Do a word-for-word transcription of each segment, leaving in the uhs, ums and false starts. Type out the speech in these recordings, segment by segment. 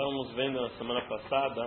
estávamos vendo na semana passada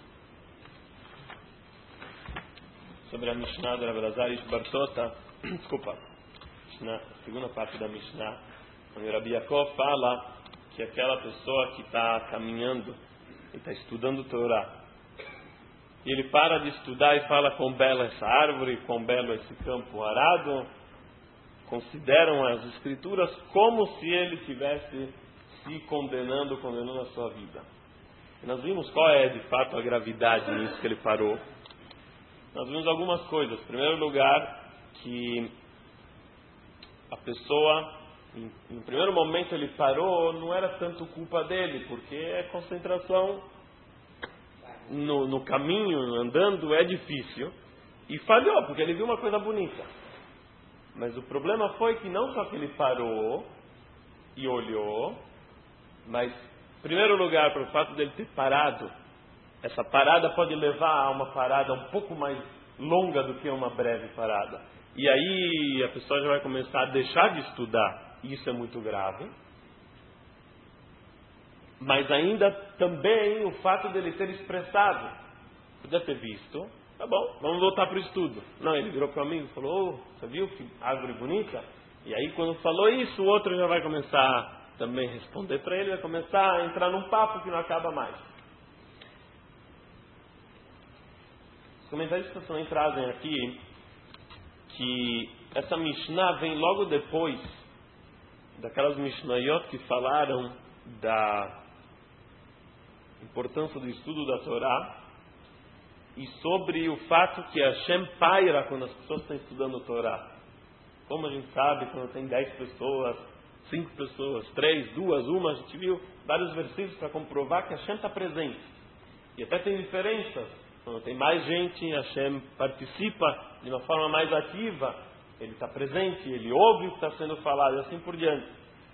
sobre a Mishnah do Rav Elazar Ish Bartota, desculpa, na segunda parte da Mishnah, onde o Rabi Yaakov fala que aquela pessoa que está caminhando e está estudando Torá, e ele para de estudar e fala quão bela essa árvore, quão belo esse campo arado, consideram as escrituras como se ele estivesse se condenando, condenando a sua vida. E nós vimos qual é de fato a gravidade nisso que ele parou. Nós vimos algumas coisas. Em primeiro lugar, que a pessoa, em, em primeiro momento ele parou, não era tanto culpa dele, porque a concentração no, no caminho, andando, é difícil. E falhou, porque ele viu uma coisa bonita. Mas o problema foi que não só que ele parou e olhou, mas, em primeiro lugar, pelo fato dele ter parado, essa parada pode levar a uma parada um pouco mais longa do que uma breve parada. E aí a pessoa já vai começar a deixar de estudar. E isso é muito grave. Mas ainda também o fato dele ter expressado. Podia ter visto. Tá bom, vamos voltar para o estudo. Não, ele virou para mim e falou, oh, você viu que árvore bonita? E aí quando falou isso, o outro já vai começar também a responder para ele, vai começar a entrar num papo que não acaba mais. Os comentaristas também trazem aqui que essa Mishnah vem logo depois daquelas Mishnayot que falaram da importância do estudo da Torá e sobre o fato que Hashem paira quando as pessoas estão estudando a Torá. Como a gente sabe, quando tem dez pessoas, cinco pessoas, três, duas, uma, a gente viu vários versículos para comprovar que Hashem está presente. E até tem diferenças. Quando tem mais gente, Hashem participa de uma forma mais ativa, ele está presente, ele ouve o que está sendo falado e assim por diante.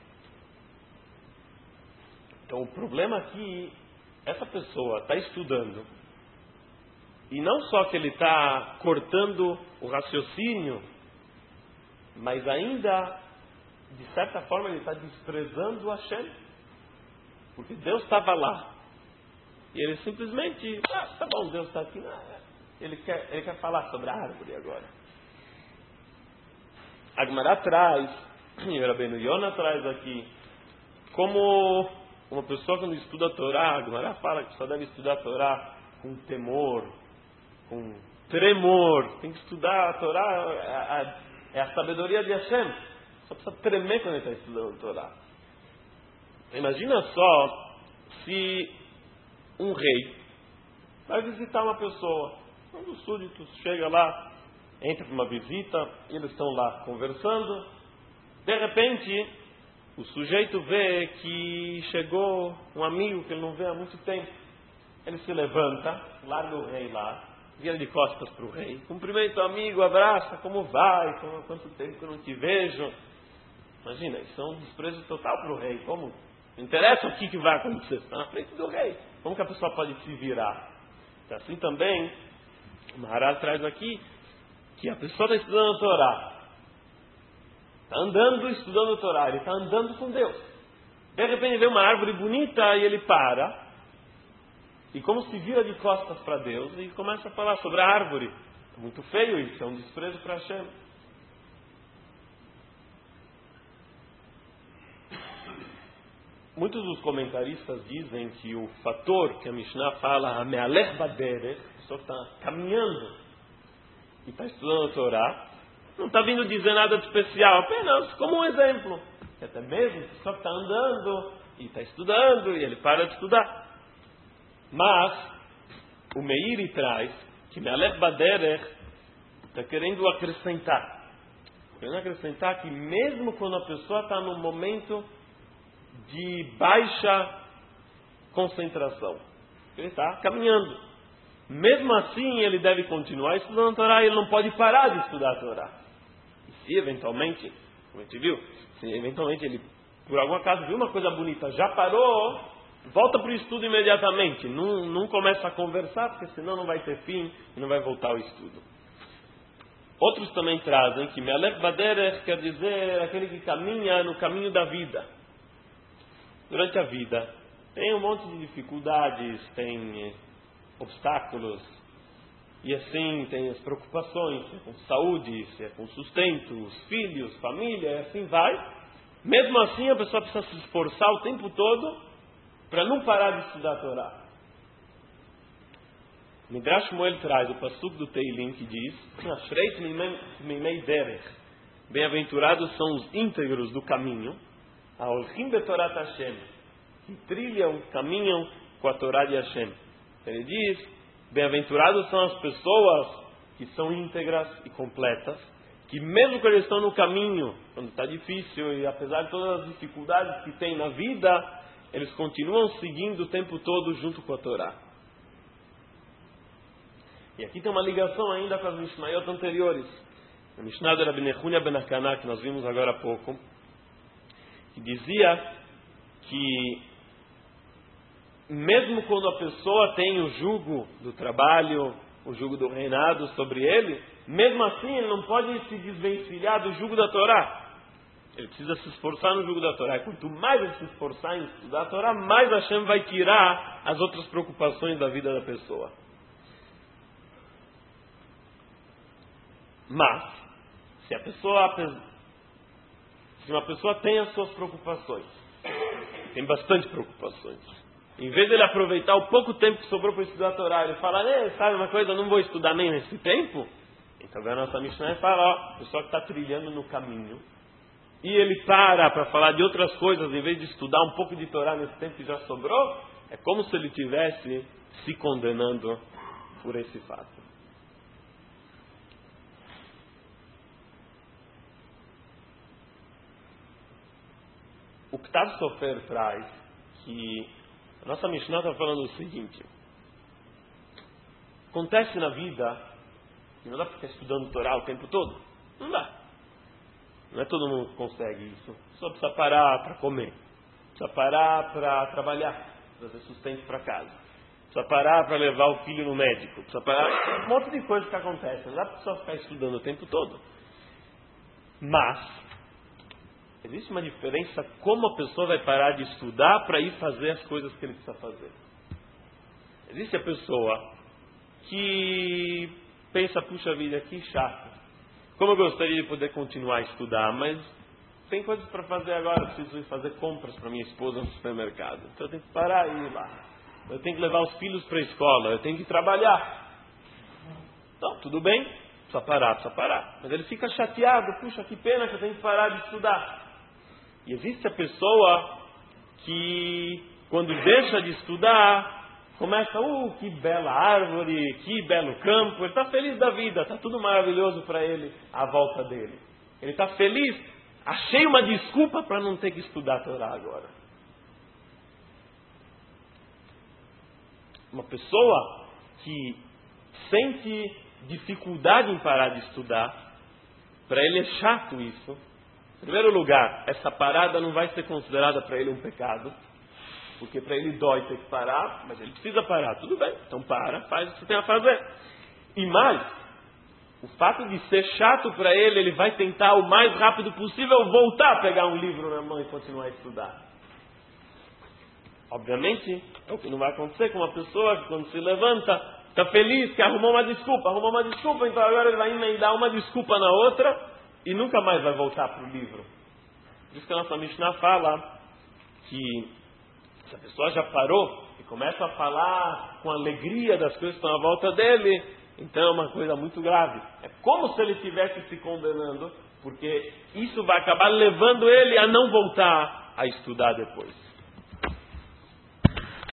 Então o problema aqui, essa pessoa está estudando, e não só que ele está cortando o raciocínio, mas ainda, de certa forma, ele está desprezando Hashem, porque Deus estava lá. E ele simplesmente, ah, tá bom, Deus está aqui. Ah, ele, quer, ele quer falar sobre a árvore agora. A Gemara traz, e o Rabbeinu Yonah traz aqui, como uma pessoa quando estuda a Torá, a Gemara fala que só deve estudar a Torá com temor, com tremor. Tem que estudar a Torá, a, a, é a sabedoria de Hashem. Só precisa tremer quando ele está estudando a Torá. Imagina só se um rei vai visitar uma pessoa. Um dos súditos chega lá, entra para uma visita, eles estão lá conversando. De repente, o sujeito vê que chegou um amigo que ele não vê há muito tempo. Ele se levanta, larga o rei lá, vira de costas para o rei, cumprimenta o amigo, abraça, como vai? Como, quanto tempo que eu não te vejo? Imagina, isso é um desprezo total para o rei. Como? Não interessa o que, que vai acontecer, está na frente do rei. Como que a pessoa pode se virar? Então, assim também, o Maharal traz aqui que a pessoa está estudando a Torá. Está andando estudando a Torá. Ele está andando com Deus. De repente vê uma árvore bonita e ele para. E como se vira de costas para Deus e começa a falar sobre a árvore. É muito feio isso, é um desprezo para Hashem. Muitos dos comentaristas dizem que o fator que a Mishnah fala, a me'alech baderech, a pessoa que está caminhando e está estudando a Torá, não está vindo dizer nada de especial, apenas como um exemplo. Que até mesmo a pessoa que está andando e está estudando e ele para de estudar. Mas o Meiri traz que me'alech baderech está querendo acrescentar. Querendo acrescentar que mesmo quando a pessoa está num momento de baixa concentração, ele está caminhando, mesmo assim ele deve continuar estudando a Torá, ele não pode parar de estudar a Torá. E se eventualmente, como a gente viu, se eventualmente ele por algum acaso viu uma coisa bonita, já parou, volta para o estudo imediatamente, não, não começa a conversar, porque senão não vai ter fim e não vai voltar ao estudo. Outros também trazem que me'alech baderech quer dizer aquele que caminha no caminho da vida. Durante a vida, tem um monte de dificuldades, tem eh, obstáculos, e assim tem as preocupações, se é com saúde, se é com sustento, os filhos, família, e assim vai. Mesmo assim a pessoa precisa se esforçar o tempo todo para não parar de estudar a Torá. Midrash Shmuel traz o passuco do Teilim que diz: Ashreit mimei derech, bem-aventurados são os íntegros do caminho, aholchim betorat Hashem, que trilham, caminham com a Torá de Hashem. Ele diz: bem-aventurados são as pessoas que são íntegras e completas, que mesmo quando eles estão no caminho, quando está difícil e apesar de todas as dificuldades que tem na vida, eles continuam seguindo o tempo todo junto com a Torá. E aqui tem uma ligação ainda com as Mishnayot anteriores. A Mishnah de Rabbi Nehunya ben Akaná, que nós vimos agora há pouco, que dizia que mesmo quando a pessoa tem o jugo do trabalho, o jugo do reinado sobre ele, mesmo assim ele não pode se desvencilhar do jugo da Torá. Ele precisa se esforçar no jugo da Torá. E quanto mais ele se esforçar em estudar a Torá, mais Hashem vai tirar as outras preocupações da vida da pessoa. Mas, se a pessoa, se uma pessoa tem as suas preocupações, tem bastante preocupações, em vez de ele aproveitar o pouco tempo que sobrou para estudar a Torá, ele fala: sabe uma coisa, eu não vou estudar nem nesse tempo. Então a nossa Mishnah fala: ó, a pessoa que está trilhando no caminho, e ele para para falar de outras coisas, em vez de estudar um pouco de Torá nesse tempo que já sobrou, é como se ele estivesse se condenando por esse fato. O Ktav Sofer traz que a nossa Mishnah está falando o seguinte: acontece na vida que não dá para ficar estudando Torá o tempo todo. Não dá. Não é todo mundo que consegue isso. Só precisa parar para comer. Precisa parar para trabalhar, trazer sustento para casa. Precisa parar para levar o filho no médico. Precisa parar. Um monte de coisa que acontece. Não dá para só ficar estudando o tempo todo. Mas existe uma diferença como a pessoa vai parar de estudar para ir fazer as coisas que ele precisa fazer. Existe a pessoa que pensa: puxa vida, que chato. Como eu gostaria de poder continuar a estudar, mas tem coisas para fazer agora. Eu preciso ir fazer compras para minha esposa no supermercado. Então eu tenho que parar e ir lá. Eu tenho que levar os filhos para a escola. Eu tenho que trabalhar. Então, tudo bem. Precisa parar, precisa parar. Mas ele fica chateado. Puxa, que pena que eu tenho que parar de estudar. E existe a pessoa que, quando deixa de estudar, começa: uh, que bela árvore, que belo campo. Ele está feliz da vida, está tudo maravilhoso para ele à volta dele. Ele está feliz. Achei uma desculpa para não ter que estudar a Torá agora. Uma pessoa que sente dificuldade em parar de estudar, para ele é chato isso. Em primeiro lugar, essa parada não vai ser considerada para ele um pecado, porque para ele dói ter que parar, mas ele precisa parar. Tudo bem, então para, faz o que você tem a fazer. E mais, o fato de ser chato para ele, ele vai tentar o mais rápido possível voltar a pegar um livro na mão e continuar a estudar. Obviamente, é o que não vai acontecer com uma pessoa que, quando se levanta, está feliz, que arrumou uma desculpa, arrumou uma desculpa, então agora ele vai emendar uma desculpa na outra e nunca mais vai voltar para o livro. Por isso que a nossa Mishnah fala que se a pessoa já parou e começa a falar com alegria das coisas que estão à volta dele, então é uma coisa muito grave. É como se ele estivesse se condenando, porque isso vai acabar levando ele a não voltar a estudar depois.